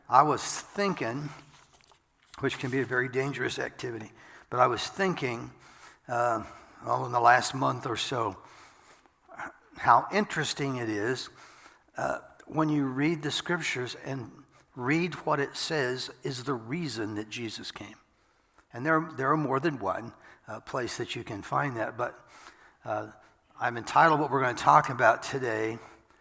I was thinking, which can be a very dangerous activity, but I was thinking, in the last month or so, how interesting it is when you read the scriptures and read what it says is the reason that Jesus came. And there are more than one place that you can find that, but I'm entitled what we're going to talk about today,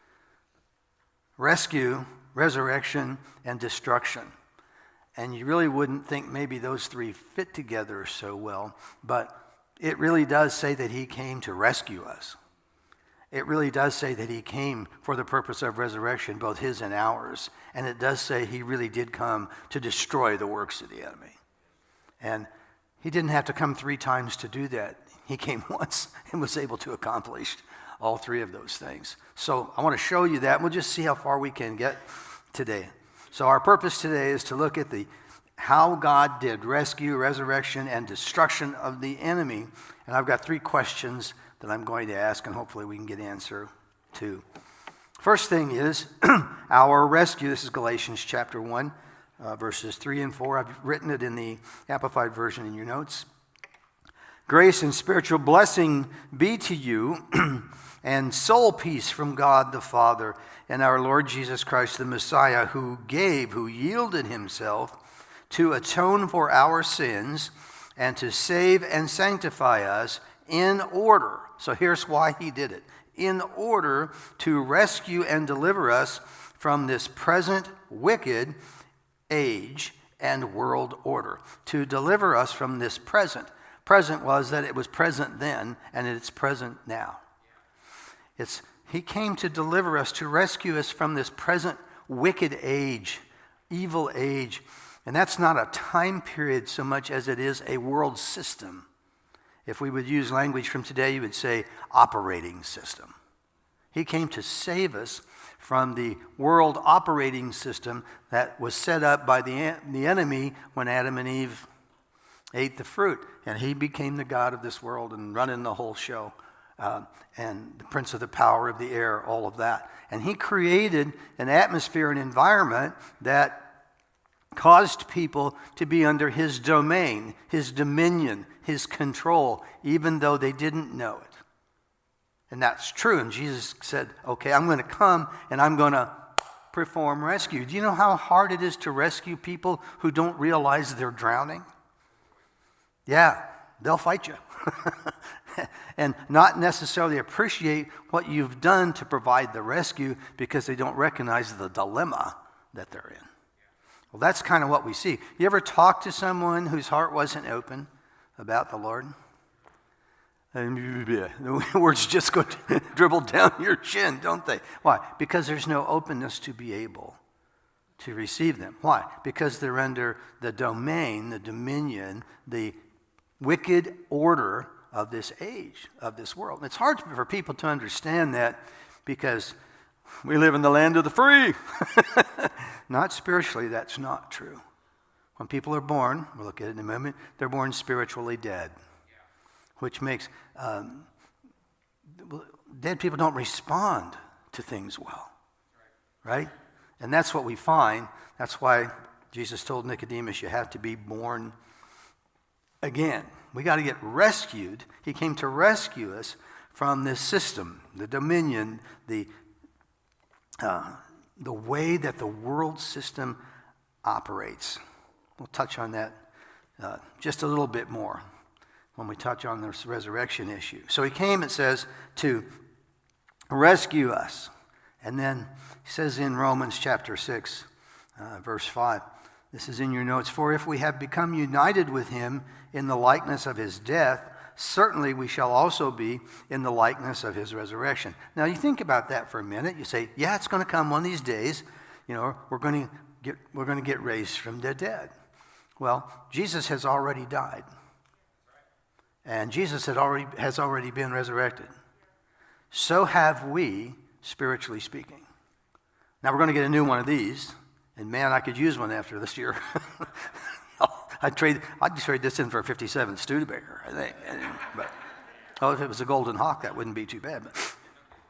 Rescue, Resurrection, and Destruction. And you really wouldn't think maybe those three fit together so well, but it really does say that he came to rescue us. It really does say that he came for the purpose of resurrection, both his and ours. And it does say he really did come to destroy the works of the enemy. And he didn't have to come 3 times to do that. He came once and was able to accomplish all 3 of those things. So I want to show you that. We'll just see how far we can get today. So our purpose today is to look at how God did rescue, resurrection, and destruction of the enemy. And I've got 3 questions that I'm going to ask, and hopefully we can get answer to. First thing is our rescue. This is Galatians chapter 1, verses 3 and 4. I've written it in the Amplified Version in your notes. Grace and spiritual blessing be to you, and soul peace from God the Father and our Lord Jesus Christ the Messiah, who yielded himself to atone for our sins and to save and sanctify us in order. So here's why he did it. In order to rescue and deliver us from this present wicked age and world order. To deliver us from this present. Present was that it was present then, and it's present now. He came to deliver us, to rescue us from this present wicked age, evil age. And that's not a time period so much as it is a world system. If we would use language from today, you would say operating system. He came to save us from the world operating system that was set up by the enemy when Adam and Eve ate the fruit. And he became the God of this world and running the whole show. And the prince of the power of the air, all of that. And he created an atmosphere, an environment that caused people to be under his domain, his dominion, his control, even though they didn't know it. And that's true. And Jesus said, okay, I'm going to come and I'm going to perform rescue. Do you know how hard it is to rescue people who don't realize they're drowning? Yeah, they'll fight you. And not necessarily appreciate what you've done to provide the rescue because they don't recognize the dilemma that they're in. Well, that's kind of what we see. You ever talk to someone whose heart wasn't open about the Lord? And the words just go dribble down your chin, don't they? Why? Because there's no openness to be able to receive them. Why? Because they're under the domain, the dominion, the wicked order of this age, of this world. And it's hard for people to understand that because we live in the land of the free. Not spiritually, that's not true. When people are born, we'll look at it in a moment, they're born spiritually dead, which makes dead people don't respond to things well, right? And that's what we find. That's why Jesus told Nicodemus, you have to be born again. We got to get rescued. He came to rescue us from this system, the dominion, the way that the world system operates. We'll touch on that just a little bit more when we touch on this resurrection issue. So he came, it says, to rescue us. And then he says in Romans chapter 6, verse 5, this is in your notes, for if we have become united with him in the likeness of his death, certainly we shall also be in the likeness of his resurrection. Now you think about that for a minute. You say, yeah, it's going to come one of these days. You know, we're going to get raised from the dead. Well, Jesus has already died. And Jesus has already been resurrected. So have we, spiritually speaking. Now we're going to get a new one of these. And man, I could use one after this year. I'd trade this in for a 57 Studebaker, I think. But if it was a Golden Hawk, that wouldn't be too bad. But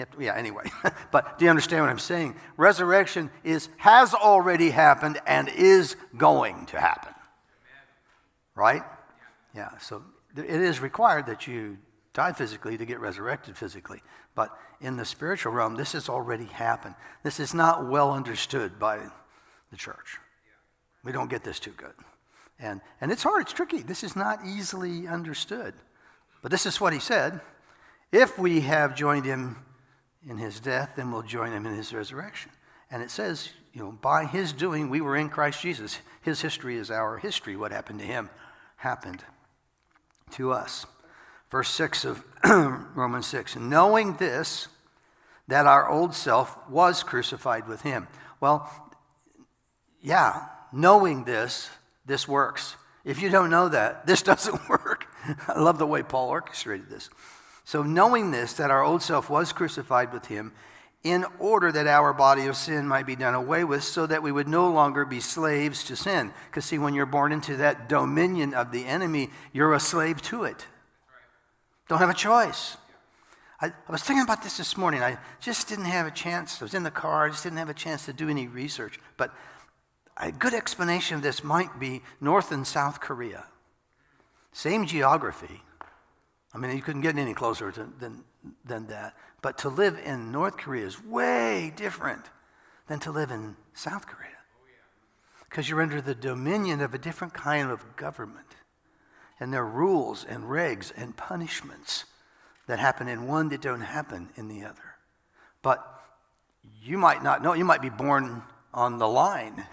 Yeah, anyway. But do you understand what I'm saying? Resurrection has already happened and is going to happen. Right? Yeah, so it is required that you die physically to get resurrected physically. But in the spiritual realm, this has already happened. This is not well understood by the church. We don't get this too good. And it's hard, it's tricky. This is not easily understood. But this is what he said. If we have joined him in his death, then we'll join him in his resurrection. And it says, by his doing, we were in Christ Jesus. His history is our history. What happened to him happened to us. Verse 6 of Romans 6, knowing this, that our old self was crucified with him. Well, yeah, knowing this works. If you don't know that, this doesn't work. I love the way Paul orchestrated this. So knowing this, that our old self was crucified with him, in order that our body of sin might be done away with, so that we would no longer be slaves to sin. Because see, when you're born into that dominion of the enemy, you're a slave to it. Don't have a choice. I was thinking about this morning. I just didn't have a chance. I was in the car. I just didn't have a chance to do any research. But a good explanation of this might be North and South Korea. Same geography. I mean, you couldn't get any closer than that. But to live in North Korea is way different than to live in South Korea. Because you're under the dominion of a different kind of government. And there are rules and regs and punishments that happen in one that don't happen in the other. But you might not know. You might be born on the line,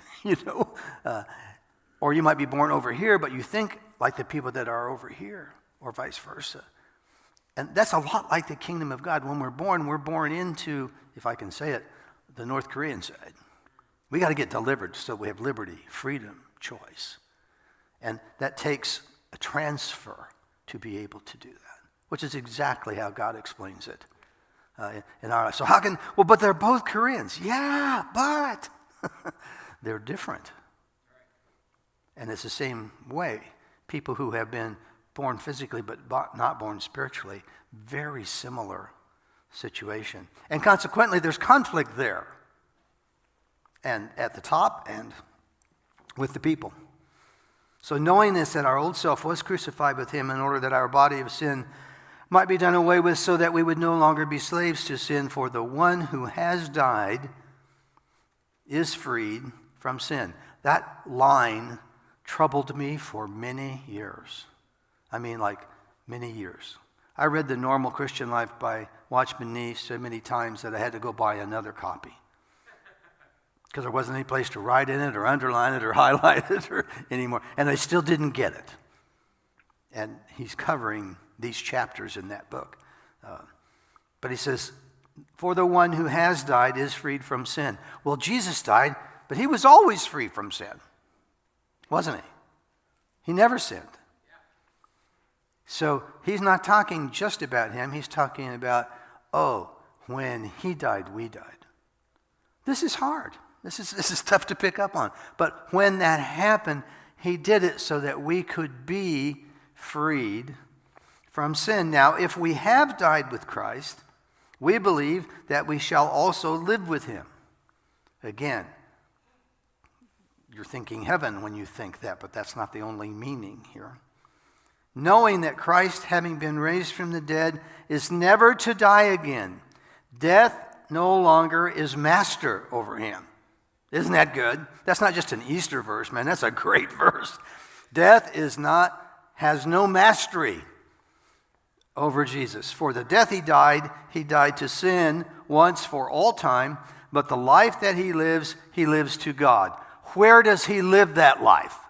or you might be born over here, but you think like the people that are over here, or vice versa. And that's a lot like the kingdom of God. When we're born into, if I can say it, the North Korean side. We got to get delivered so we have liberty, freedom, choice. And that takes a transfer to be able to do that, which is exactly how God explains it in our life. So but they're both Koreans. Yeah, but they're different. And it's the same way. People who have been born physically but not born spiritually, very similar situation. And consequently, there's conflict there. And at the top and with the people. So knowing this, that our old self was crucified with him in order that our body of sin might be done away with, so that we would no longer be slaves to sin, for the one who has died is freed from sin. That line troubled me for many years. I mean, like many years. I read The Normal Christian Life by Watchman Nee so many times that I had to go buy another copy. Because there wasn't any place to write in it or underline it or highlight it or anymore. And I still didn't get it. And he's covering these chapters in that book. But he says, for the one who has died is freed from sin. Well, Jesus died, but he was always free from sin. Wasn't he? He never sinned. So he's not talking just about him. He's talking about, when he died, we died. This is hard. This is tough to pick up on. But when that happened, he did it so that we could be freed from sin. Now, if we have died with Christ, we believe that we shall also live with him. Again, you're thinking heaven when you think that, but that's not the only meaning here. Knowing that Christ, having been raised from the dead, is never to die again. Death no longer is master over him. Isn't that good? That's not just an Easter verse, man. That's a great verse. Death has no mastery over Jesus. For the death he died to sin once for all time, but the life that he lives to God. Where does he live that life?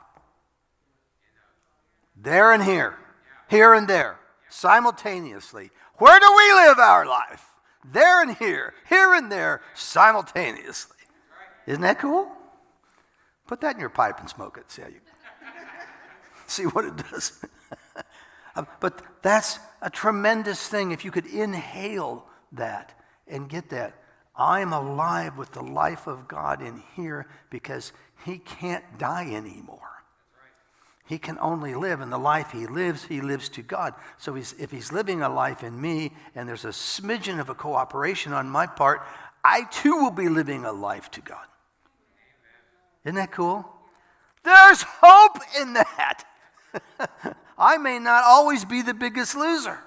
There and here and there, simultaneously. Where do we live our life? There and here and there, simultaneously. Isn't that cool? Put that in your pipe and smoke it. See what it does. But that's a tremendous thing if you could inhale that and get that. I'm alive with the life of God in here because he can't die anymore. He can only live, and the life he lives to God. So if he's living a life in me, and there's a smidgen of a cooperation on my part, I too will be living a life to God. Isn't that cool? There's hope in that. I may not always be the biggest loser.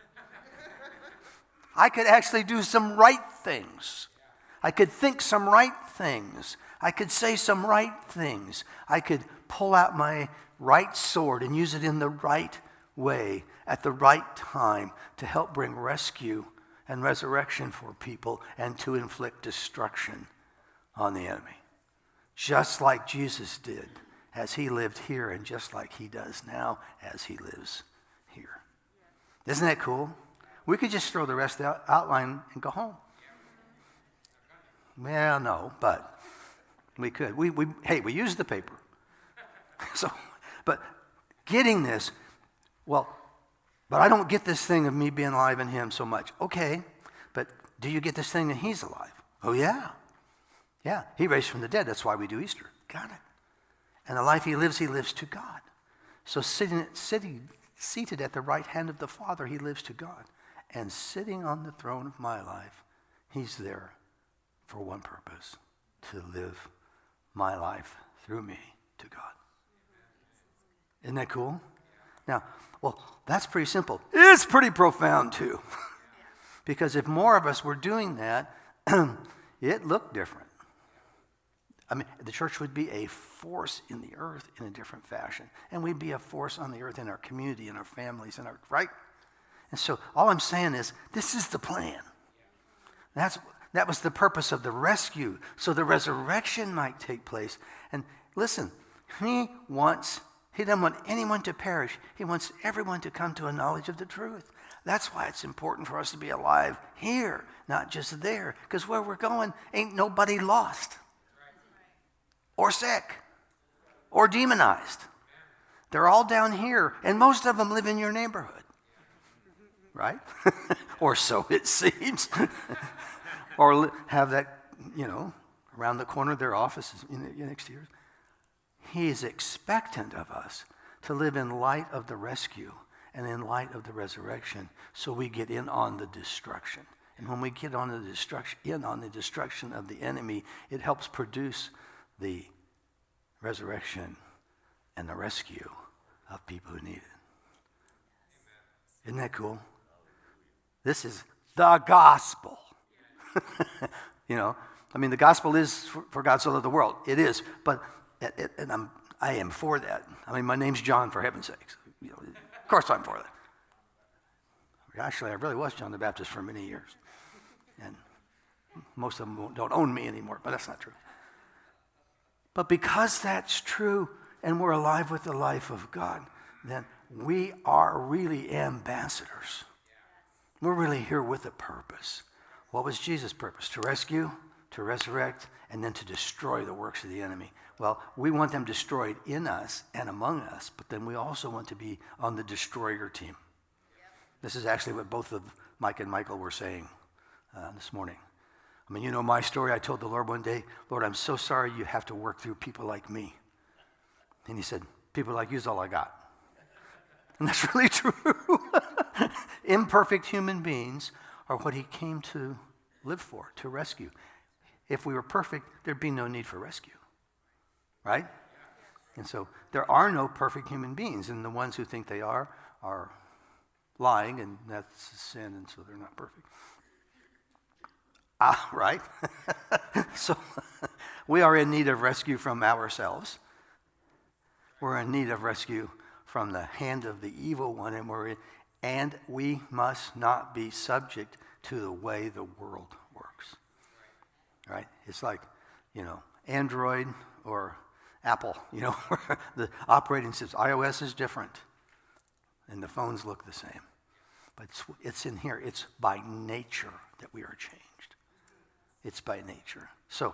I could actually do some right things. I could think some right things. I could say some right things. I could pull out my right sword and use it in the right way at the right time to help bring rescue and resurrection for people and to inflict destruction on the enemy. Just like Jesus did as he lived here, and just like he does now as he lives here. Isn't that cool? We could just throw the rest of the outline and go home. Well, no, but we could. We used the paper. So, but getting this, well, but I don't get this thing of me being alive in him so much. Okay, but do you get this thing that he's alive? Oh, yeah. Yeah, he raised from the dead. That's why we do Easter. Got it. And the life he lives to God. So seated at the right hand of the Father, he lives to God. And sitting on the throne of my life, he's there for one purpose, to live my life through me to God. Isn't that cool? Now, well, that's pretty simple. It's pretty profound too. Because if more of us were doing that, it looked different. I mean, the church would be a force in the earth in a different fashion. And we'd be a force on the earth in our community, in our families, right? And so all I'm saying is, this is the plan. That was the purpose of the rescue, so the resurrection might take place. And listen, he doesn't want anyone to perish. He wants everyone to come to a knowledge of the truth. That's why it's important for us to be alive here, not just there. Because where we're going, ain't nobody lost or sick or demonized. They're all down here, and most of them live in your neighborhood, right? Or so it seems. Or have that, around the corner of their offices next to yours. He is expectant of us to live in light of the rescue and in light of the resurrection, so we get in on the destruction. And when we get on the destruction of the enemy, it helps produce the resurrection and the rescue of people who need it. Isn't that cool? This is the gospel. The gospel is for God so loved the world. It is, but I am for that. My name's John, for heaven's sakes. Of course I'm for that. Actually, I really was John the Baptist for many years. And most of them don't own me anymore, but that's not true. But because that's true, and we're alive with the life of God, then we are really ambassadors. We're really here with a purpose. What was Jesus' purpose? To rescue, to resurrect, and then to destroy the works of the enemy. Well, we want them destroyed in us and among us, but then we also want to be on the destroyer team. This is actually what both of Mike and Michael were saying this morning. My story. I told the Lord one day, Lord, I'm so sorry you have to work through people like me. And he said, people like you is all I got. And that's really true. Imperfect human beings are what he came to live for, to rescue. If we were perfect, there'd be no need for rescue. Right? And so there are no perfect human beings, and the ones who think they are lying, and that's a sin, and so they're not perfect. Right? So we are in need of rescue from ourselves. We're in need of rescue from the hand of the evil one, and we must not be subject to the way the world works. Right? It's like, Android or Apple, the operating system. iOS is different, and the phones look the same. But it's in here. It's by nature that we are changed. It's by nature. So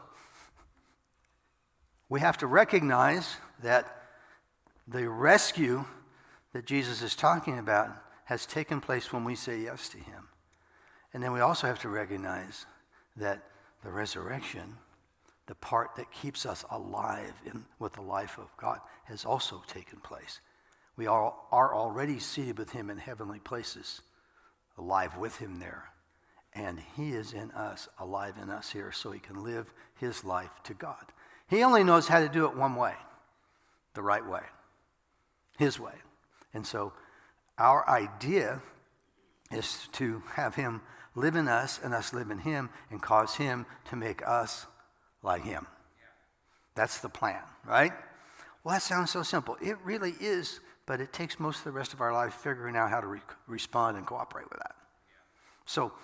we have to recognize that the rescue that Jesus is talking about has taken place when we say yes to him. And then we also have to recognize that the resurrection the part that keeps us alive with the life of God has also taken place. We are already seated with him in heavenly places, alive with him there. And he is in us, alive in us here, so he can live his life to God. He only knows how to do it one way, the right way, his way. And so our idea is to have him live in us and us live in him and cause him to make us like him. That's the plan, right? Well, that sounds so simple. It really is, but it takes most of the rest of our life figuring out how to respond and cooperate with that. So,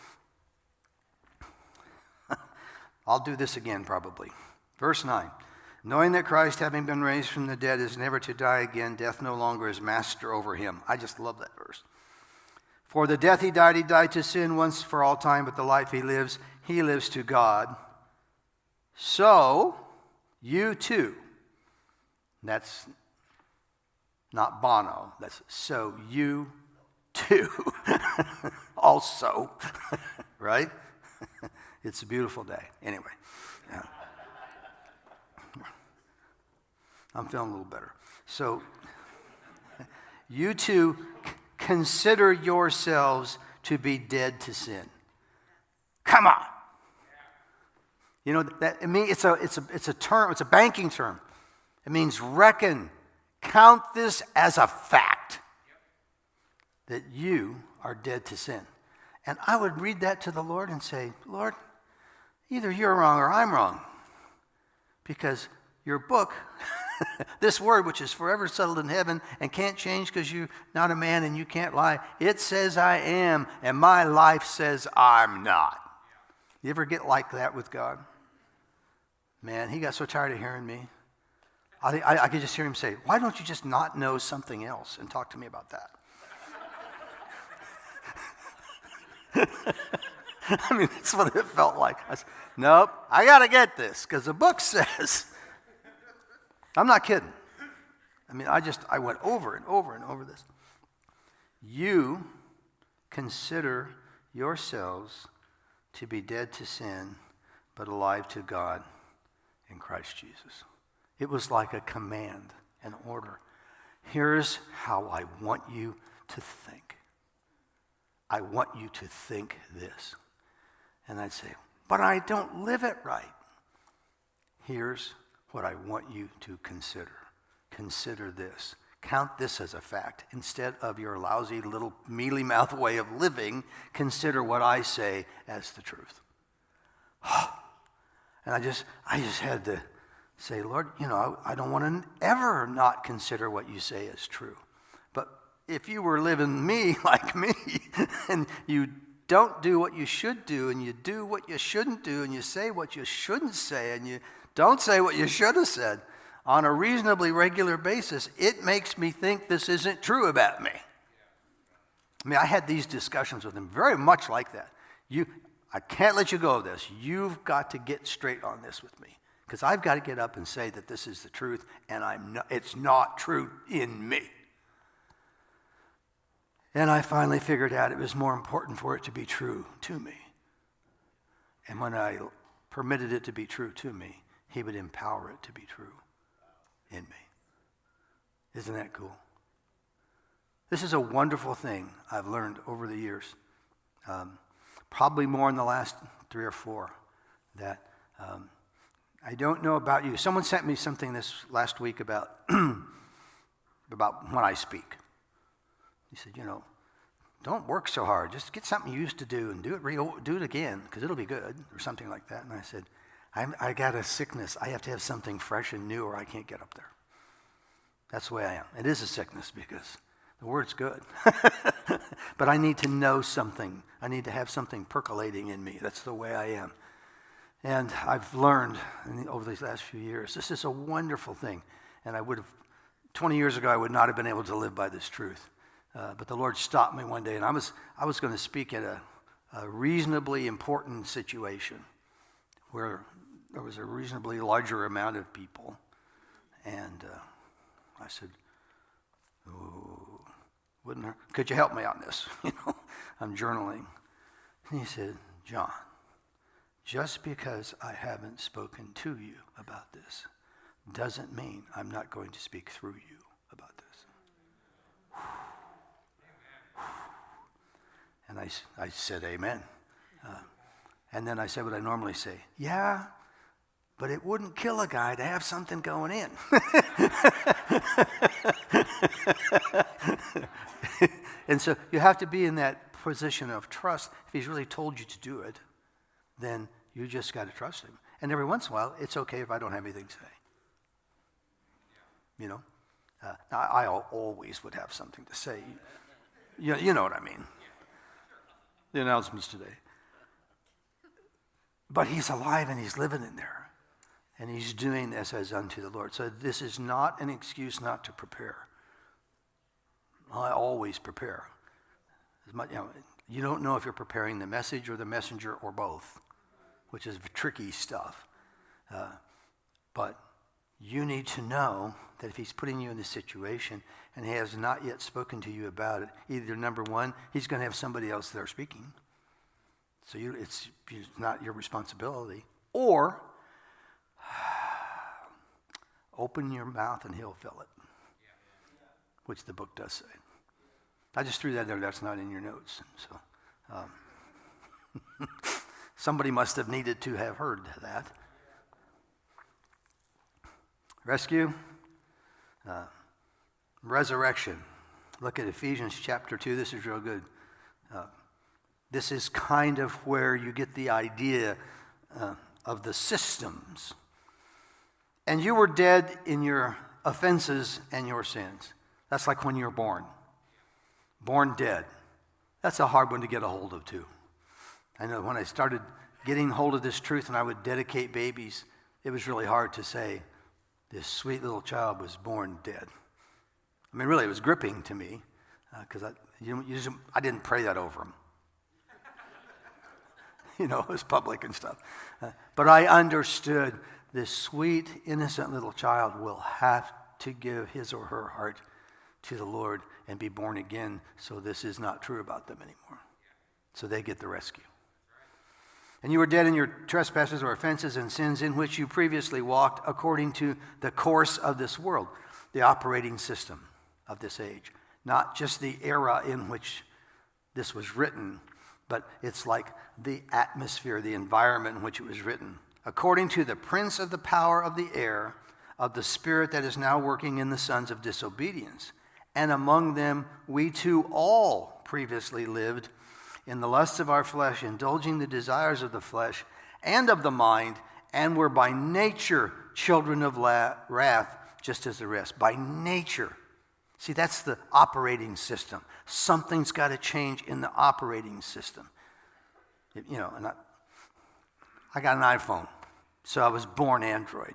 I'll do this again probably. Verse 9. Knowing that Christ, having been raised from the dead, is never to die again, death no longer is master over him. I just love that verse. For the death he died to sin once for all time, but the life he lives to God. So, you too. That's not Bono. That's so you too. Also. Right? It's a beautiful day. Anyway. Yeah. I'm feeling a little better. So, you too consider yourselves to be dead to sin. Come on. You know that I mean it's a term, it's a banking term. It means reckon, count this as a fact that you are dead to sin. And I would read that to the Lord and say, Lord, either you're wrong or I'm wrong. Because your book, this word which is forever settled in heaven and can't change because you're not a man and you can't lie, it says I am, and my life says I'm not. You ever get like that with God? Man, he got so tired of hearing me. I could just hear him say, why don't you just not know something else and talk to me about that? I mean, that's what it felt like. I said, nope, I got to get this because the book says. I'm not kidding. I mean, I went over and over and over this. You consider yourselves to be dead to sin, but alive to God in Christ Jesus. It was like a command, an order. Here's how I want you to think. I want you to think this. And I'd say, but I don't live it right. Here's what I want you to consider. Consider this. Count this as a fact. Instead of your lousy little mealy-mouthed way of living, consider what I say as the truth. And I just had to say, Lord, I don't want to ever not consider what you say as true. But if you were living me like me, and you don't do what you should do, and you do what you shouldn't do, and you say what you shouldn't say, and you don't say what you should have said on a reasonably regular basis, it makes me think this isn't true about me. I mean, I had these discussions with him very much like that. I can't let you go of this. You've got to get straight on this with me because I've got to get up and say that this is the truth, and it's not true in me. And I finally figured out it was more important for it to be true to me. And when I permitted it to be true to me, he would empower it to be true in me. Isn't that cool? This is a wonderful thing I've learned over the years. Probably more in the last 3 or 4 that I don't know about you. Someone sent me something this last week about when I speak. He said, don't work so hard. Just get something you used to do and do it again because it'll be good or something like that. And I said, I got a sickness. I have to have something fresh and new or I can't get up there. That's the way I am. It is a sickness because the word's good. But I need to know something. I need to have something percolating in me. That's the way I am. And I've learned over these last few years, this is a wonderful thing. And 20 years ago, I would not have been able to live by this truth. But the Lord stopped me one day, and I was going to speak at a reasonably important situation where there was a reasonably larger amount of people. And I said, could you help me on this? I'm journaling. And he said, John, just because I haven't spoken to you about this doesn't mean I'm not going to speak through you about this. And I said, amen. And then I said what I normally say. Yeah, but it wouldn't kill a guy to have something going in. And so you have to be in that position of trust. If he's really told you to do it, then you just got to trust him. And every once in a while, it's okay if I don't have anything to say. You know? I always would have something to say. You know what I mean. The announcements today. But he's alive and he's living in there. And he's doing this as unto the Lord. So this is not an excuse not to prepare. I always prepare. You don't know if you're preparing the message or the messenger or both, which is tricky stuff. But you need to know that if he's putting you in this situation and he has not yet spoken to you about it, either number one, he's going to have somebody else there speaking. So it's not your responsibility. Or open your mouth and he'll fill it, which the book does say. I just threw that there. That's not in your notes. So somebody must have needed to have heard that. Rescue, resurrection. Look at Ephesians chapter 2. This is real good. This is kind of where you get the idea of the systems. And you were dead in your offenses and your sins. That's like when you're born. Born dead. That's a hard one to get a hold of, too. I know when I started getting hold of this truth and I would dedicate babies, it was really hard to say, this sweet little child was born dead. I mean, really, it was gripping to me because I didn't pray that over him. It was public and stuff. But I understood this sweet, innocent little child will have to give his or her heart to the Lord and be born again, so this is not true about them anymore. So they get the rescue. And you were dead in your trespasses or offenses and sins in which you previously walked according to the course of this world, the operating system of this age. Not just the era in which this was written, but it's like the atmosphere, the environment in which it was written. According to the prince of the power of the air, of the spirit that is now working in the sons of disobedience. And among them we too all previously lived in the lusts of our flesh, indulging the desires of the flesh and of the mind, and were by nature children of wrath, just as the rest. By nature. See, that's the operating system. Something's got to change in the operating system. And I got an iPhone, so I was born Android.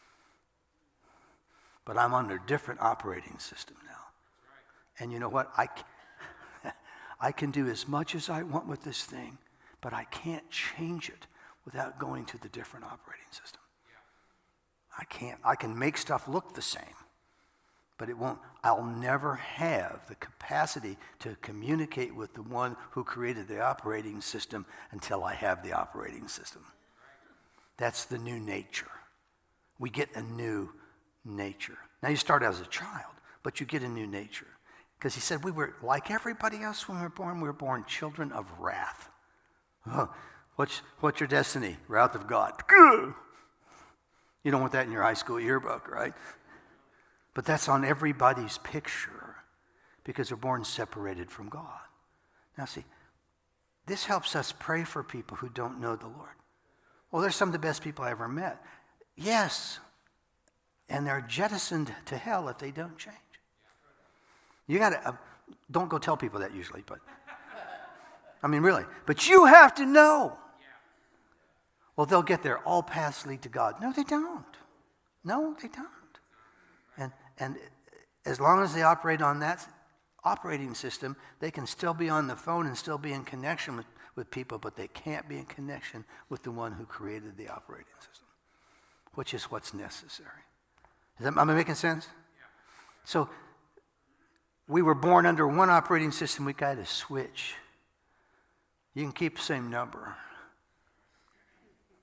But I'm under a different operating system now. And you know what? I can do as much as I want with this thing, but I can't change it without going to the different operating system. I can't. I can make stuff look the same, but it won't. I'll never have the capacity to communicate with the one who created the operating system until I have the operating system. That's the new nature. We get a new nature. Now you start as a child, but you get a new nature. Because he said we were like everybody else when we were born children of wrath. Oh, what's your destiny? Wrath of God. You don't want that in your high school yearbook, right? But that's on everybody's picture because they're born separated from God. Now see, this helps us pray for people who don't know the Lord. Well, they're some of the best people I ever met. Yes, and they're jettisoned to hell if they don't change. You got to, don't go tell people that usually, but, I mean, really. But you have to know. Well, they'll get there. All paths lead to God. No, they don't. No, they don't. And as long as they operate on that operating system, they can still be on the phone and still be in connection with people, but they can't be in connection with the one who created the operating system, which is what's necessary. Am I making sense? So, we were born under one operating system. We got to switch. You can keep the same number.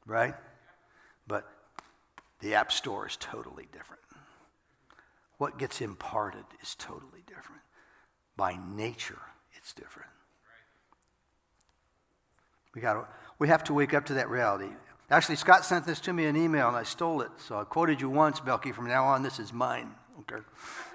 right? But the App Store is totally different. What gets imparted is totally different. By nature, it's different. We have to wake up to that reality. Actually, Scott sent this to me in email, and I stole it. So I quoted you once, Belky. From now on, this is mine. Okay.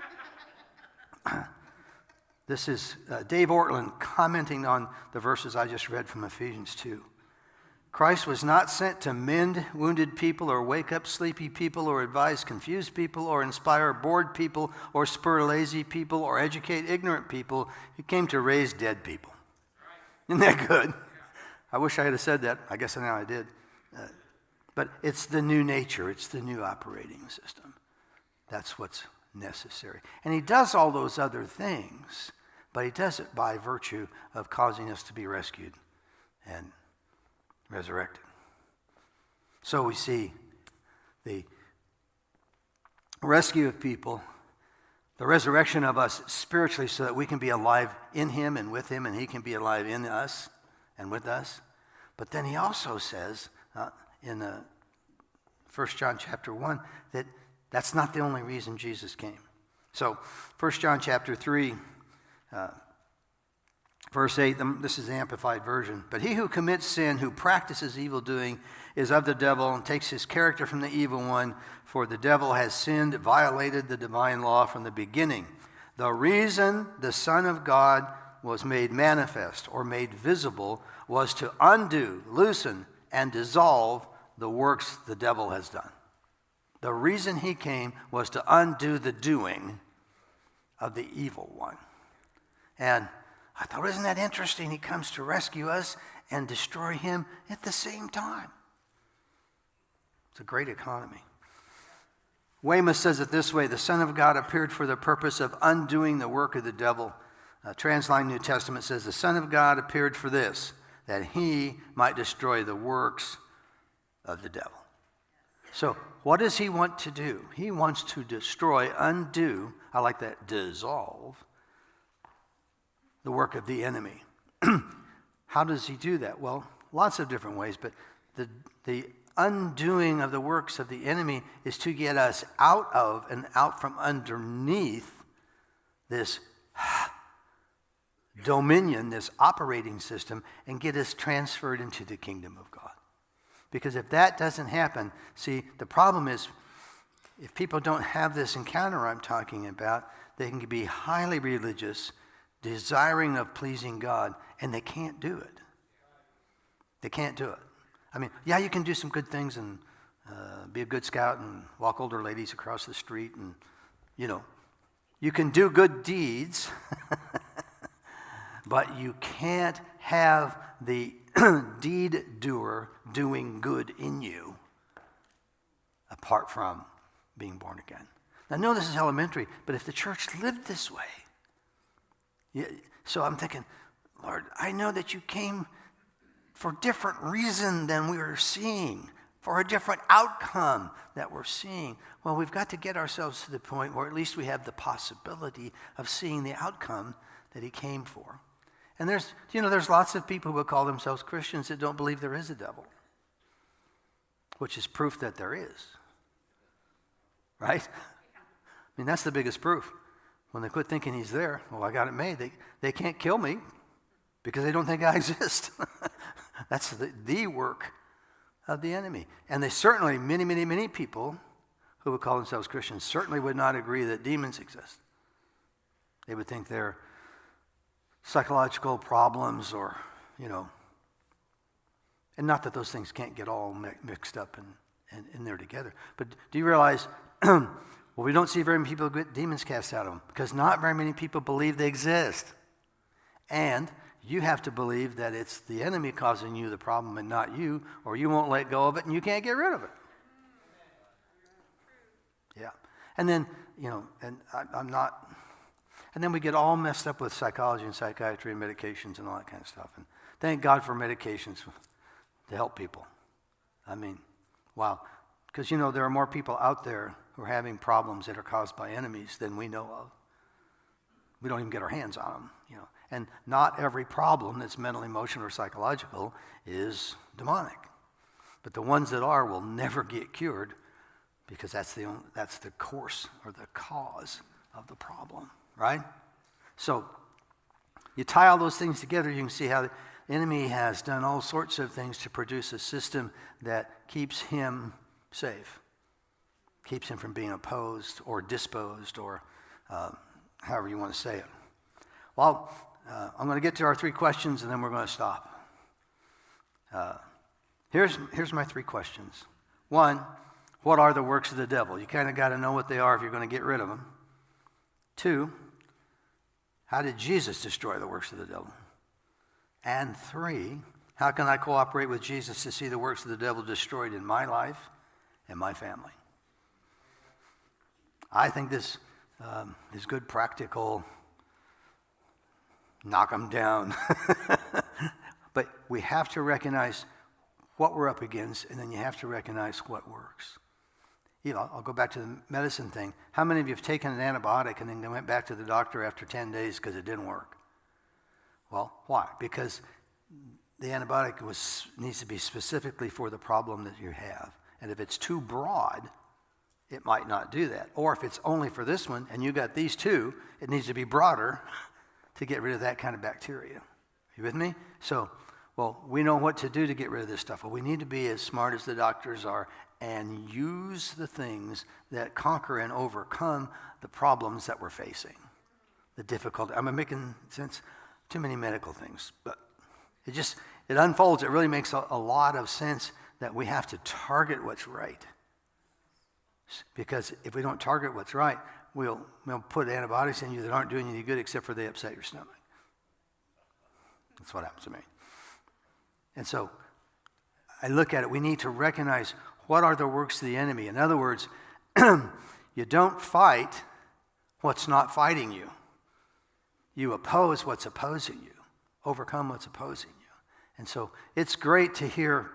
This is Dave Ortland commenting on the verses I just read from Ephesians 2. Christ was not sent to mend wounded people or wake up sleepy people or advise confused people or inspire bored people or spur lazy people or educate ignorant people. He came to raise dead people. Isn't that good? I wish I had said that. I guess now I did. But it's the new nature. It's the new operating system. That's what's necessary. And he does all those other things, but he does it by virtue of causing us to be rescued and resurrected. So we see the rescue of people, the resurrection of us spiritually so that we can be alive in him and with him, and he can be alive in us and with us. But then he also says in 1 John chapter 1 that that's not the only reason Jesus came. So 1 John chapter 3, verse 8, this is the Amplified Version. But he who commits sin, who practices evil doing, is of the devil and takes his character from the evil one, for the devil has sinned, violated the divine law from the beginning. The reason the Son of God was made manifest or made visible was to undo, loosen, and dissolve the works the devil has done. The reason he came was to undo the doing of the evil one. And I thought, isn't that interesting? He comes to rescue us and destroy him at the same time. It's a great economy. Weymouth says it this way: the Son of God appeared for the purpose of undoing the work of the devil. Transline New Testament says the Son of God appeared for this, that he might destroy the works of the devil. So what does he want to do? He wants to destroy, undo, I like that, dissolve the work of the enemy. How does he do that? Well, lots of different ways, but the undoing of the works of the enemy is to get us out of and out from underneath this dominion, this operating system, and get us transferred into the kingdom of God. Because if that doesn't happen, see, the problem is if people don't have this encounter I'm talking about, they can be highly religious, desiring of pleasing God, and they can't do it. They can't do it. I mean, yeah, you can do some good things and be a good scout and walk older ladies across the street and, you can do good deeds, but you can't have the deed doer doing good in you apart from being born again. Now, I know this is elementary, but if the church lived this way, so I'm thinking, Lord, I know that you came for a different reason than we were seeing, for a different outcome that we're seeing. Well, we've got to get ourselves to the point where at least we have the possibility of seeing the outcome that he came for. And there's lots of people who call themselves Christians that don't believe there is a devil, which is proof that there is. Right? I mean, that's the biggest proof. When they quit thinking he's there, well, I got it made. They can't kill me because they don't think I exist. That's the work of the enemy. And they certainly, many, many, many people who would call themselves Christians certainly would not agree that demons exist. They would think they're psychological problems or, and not that those things can't get all mixed up and in there together. But do you realize, well, we don't see very many people get demons cast out of them because not very many people believe they exist. And you have to believe that it's the enemy causing you the problem and not you, or you won't let go of it and you can't get rid of it. Yeah. And then, I'm not... And then we get all messed up with psychology and psychiatry and medications and all that kind of stuff. And thank God for medications to help people. I mean, wow. Because, there are more people out there who are having problems that are caused by enemies than we know of. We don't even get our hands on them, And not every problem that's mental, emotional, or psychological is demonic. But the ones that are will never get cured because that's the course or the cause of the problem, right? So you tie all those things together, you can see how the enemy has done all sorts of things to produce a system that keeps him safe, keeps him from being opposed or disposed or however you want to say it. Well, I'm going to get to our 3 questions and then we're going to stop. Here's my 3 questions. 1, what are the works of the devil? You kind of got to know what they are if you're going to get rid of them. 2, how did Jesus destroy the works of the devil? And 3, how can I cooperate with Jesus to see the works of the devil destroyed in my life and my family? I think this is good practical, knock them down. But we have to recognize what we're up against, and then you have to recognize what works. I'll go back to the medicine thing. How many of you have taken an antibiotic and then they went back to the doctor after 10 days because it didn't work? Well, why? Because the antibiotic needs to be specifically for the problem that you have. And if it's too broad, it might not do that. Or if it's only for this one and you got these 2, it needs to be broader to get rid of that kind of bacteria. You with me? So, well, we know what to do to get rid of this stuff. Well, we need to be as smart as the doctors are and use the things that conquer and overcome the problems that we're facing. The difficulty. Am I making sense? Too many medical things. But it unfolds. It really makes a lot of sense that we have to target what's right. Because if we don't target what's right, we'll put antibiotics in you that aren't doing you any good except for they upset your stomach. That's what happens to me. And so I look at it, we need to recognize what are the works of the enemy. In other words, you don't fight what's not fighting you. You oppose what's opposing you, overcome what's opposing you. And so it's great to hear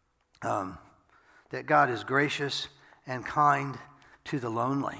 that God is gracious and kind to the lonely.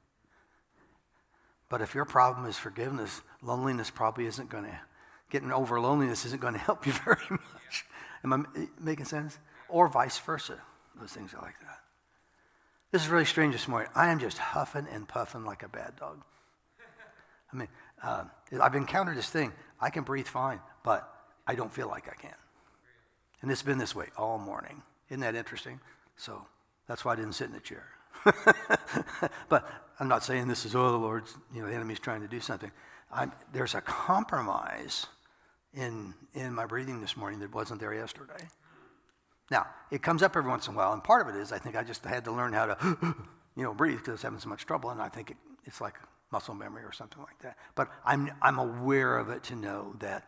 But if your problem is forgiveness, loneliness probably isn't going to, getting over loneliness isn't going to help you very much. Am I making sense? Or vice versa. Those things are like that. This is really strange this morning. I am just huffing and puffing like a bad dog. I mean, I've encountered this thing. I can breathe fine, but I don't feel like I can. And it's been this way all morning. Isn't that interesting? So that's why I didn't sit in the chair. But I'm not saying this is, the Lord's, the enemy's trying to do something. There's a compromise in my breathing this morning that wasn't there yesterday. Now, it comes up every once in a while, and part of it is I think I just had to learn how to, breathe because I was having so much trouble, and I think it's like muscle memory or something like that. But I'm aware of it to know that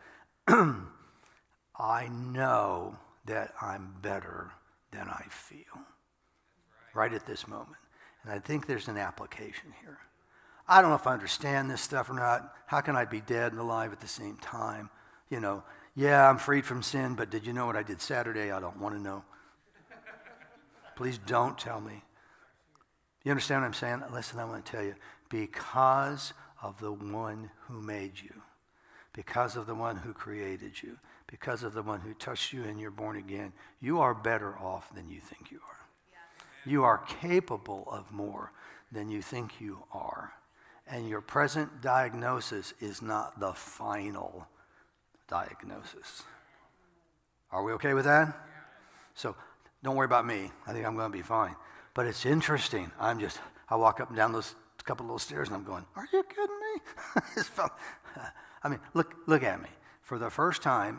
I know that I'm better than I feel right at this moment. And I think there's an application here. I don't know if I understand this stuff or not. How can I be dead and alive at the same time? Yeah, I'm freed from sin, but did you know what I did Saturday? I don't want to know. Please don't tell me. You understand what I'm saying? Listen, I want to tell you, because of the one who made you, because of the one who created you, because of the one who touched you and you're born again, you are better off than you think you are. Yes. You are capable of more than you think you are. And your present diagnosis is not the final diagnosis. Are we okay with that? So don't worry about me. I think I'm going to be fine. But it's interesting. I walk up and down those couple of those stairs and I'm going, are you kidding me? Look at me. For the first time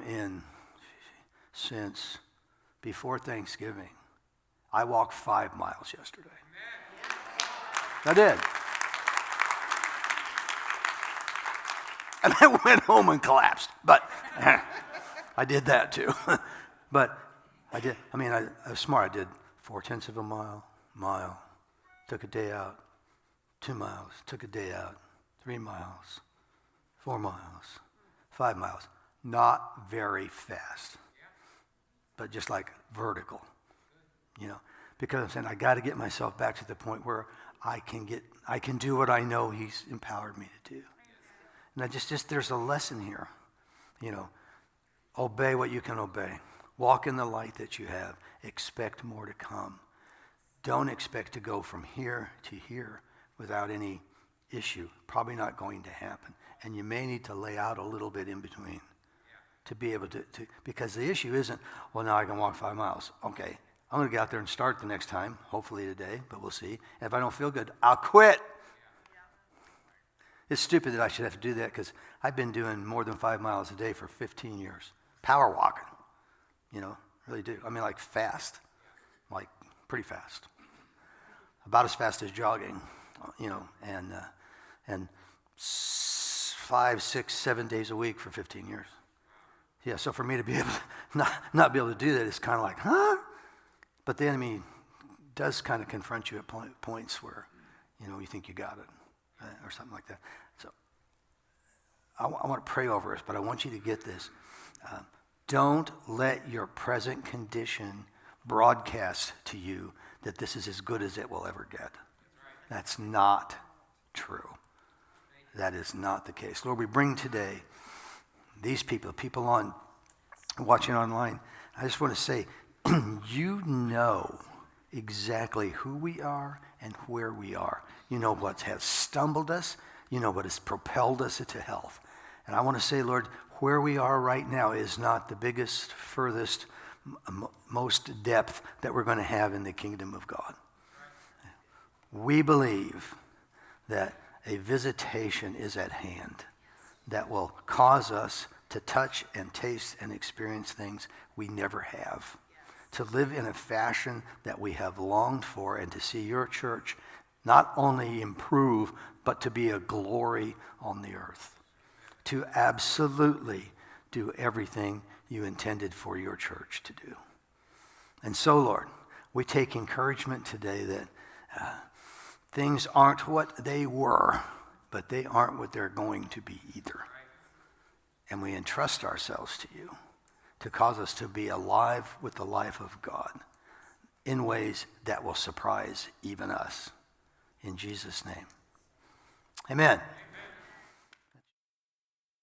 since before Thanksgiving, I walked 5 miles yesterday. I did. And I went home and collapsed. But I did that too. But I did. I was smart. I did 0.4 of a mile, took a day out, 2 miles, took a day out, 3 miles, 4 miles, 5 miles. Not very fast, but just like vertical, because I'm saying I got to get myself back to the point where I can do what I know He's empowered me to do. And there's a lesson here, obey what you can obey. Walk in the light that you have. Expect more to come. Don't expect to go from here to here without any issue. Probably not going to happen. And you may need to lay out a little bit in between to be able to because the issue isn't, well, now I can walk 5 miles. Okay, I'm going to get out there and start the next time, hopefully today, but we'll see. And if I don't feel good, I'll quit. It's stupid that I should have to do that because I've been doing more than 5 miles a day for 15 years. Power walking, really do. I mean, like fast, like pretty fast. About as fast as jogging, and 5, 6, 7 days a week for 15 years. Yeah, so for me to be able to not be able to do that is kind of like, huh? But the enemy does kind of confront you at points where, you think you got it. Or something like that. So I want to pray over us, but I want you to get this. Don't let your present condition broadcast to you that this is as good as it will ever get. That's not true. That is not the case. Lord, we bring today these people watching online. I just want to say, you know exactly who we are and where we are. You know what has stumbled us. You know what has propelled us into health. And I want to say, Lord, where we are right now is not the biggest, furthest, most depth that we're going to have in the kingdom of God. We believe that a visitation is at hand that will cause us to touch and taste and experience things we never have. To live in a fashion that we have longed for, and to see your church not only improve, but to be a glory on the earth. To absolutely do everything you intended for your church to do. And so, Lord, we take encouragement today that things aren't what they were, but they aren't what they're going to be either. And we entrust ourselves to you to cause us to be alive with the life of God in ways that will surprise even us. In Jesus' name. Amen.